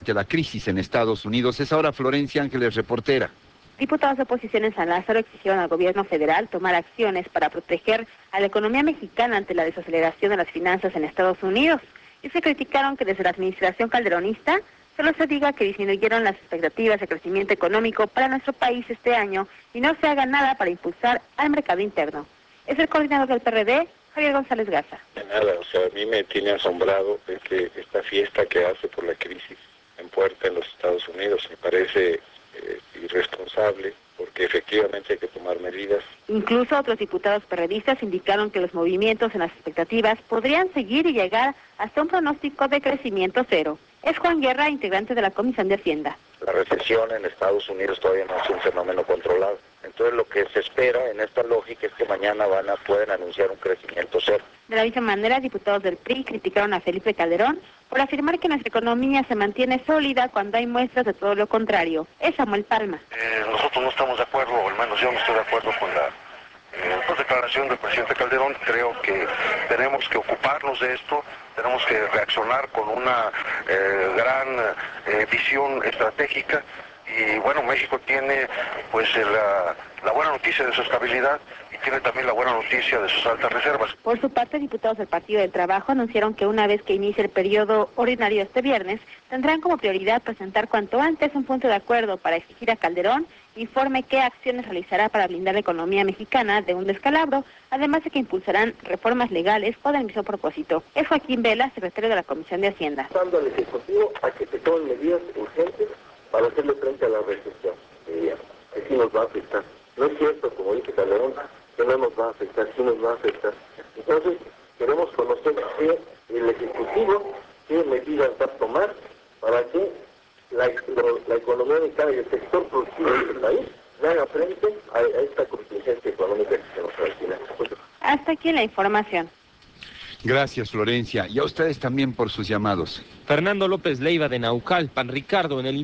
de la crisis en Estados Unidos. Es ahora Florencia Ángeles, reportera. Diputados de oposición en San Lázaro exigieron al gobierno federal tomar acciones para proteger a la economía mexicana ante la desaceleración de las finanzas en Estados Unidos. Y se criticaron que desde la administración calderonista solo se diga que disminuyeron las expectativas de crecimiento económico para nuestro país este año y no se haga nada para impulsar al mercado interno. Es el coordinador del PRD, Javier González Garza. Nada, a mí me tiene asombrado que esta fiesta que hace por la crisis en puerta en los Estados Unidos me parece irresponsable, porque efectivamente hay que tomar medidas. Incluso otros diputados perredistas indicaron que los movimientos en las expectativas podrían seguir y llegar hasta un pronóstico de crecimiento cero. Es Juan Guerra, integrante de la Comisión de Hacienda. La recesión en Estados Unidos todavía no es un fenómeno controlado. Entonces lo que se espera en esta lógica es que mañana pueden anunciar un crecimiento cero. De la misma manera, diputados del PRI criticaron a Felipe Calderón por afirmar que nuestra economía se mantiene sólida cuando hay muestras de todo lo contrario. Es Samuel Palma. Nosotros no estamos de acuerdo, o al menos yo no estoy de acuerdo con la declaración del presidente Calderón. Creo que tenemos que ocuparnos de esto, tenemos que reaccionar con una gran visión estratégica. Y bueno, México tiene pues la buena noticia de su estabilidad y tiene también la buena noticia de sus altas reservas. Por su parte, diputados del Partido del Trabajo anunciaron que una vez que inicie el periodo ordinario este viernes, tendrán como prioridad presentar cuanto antes un punto de acuerdo para exigir a Calderón informe qué acciones realizará para blindar la economía mexicana de un descalabro, además de que impulsarán reformas legales con el mismo propósito. Es Joaquín Vela, secretario de la Comisión de Hacienda. Dando al Ejecutivo a que se tomen medidas urgentes para hacerle frente a la recesión, que sí nos va a afectar. No es cierto, como dice Calderón, que no nos va a afectar, sí nos va a afectar. Entonces, queremos conocer que el Ejecutivo, qué medidas va a tomar para que la economía mexicana y el sector productivo de este país le haga frente a esta contingencia económica que se nos avecina. Hasta aquí la información. Gracias, Florencia. Y a ustedes también por sus llamados. Fernando López Leiva de Naucalpan, Ricardo, en el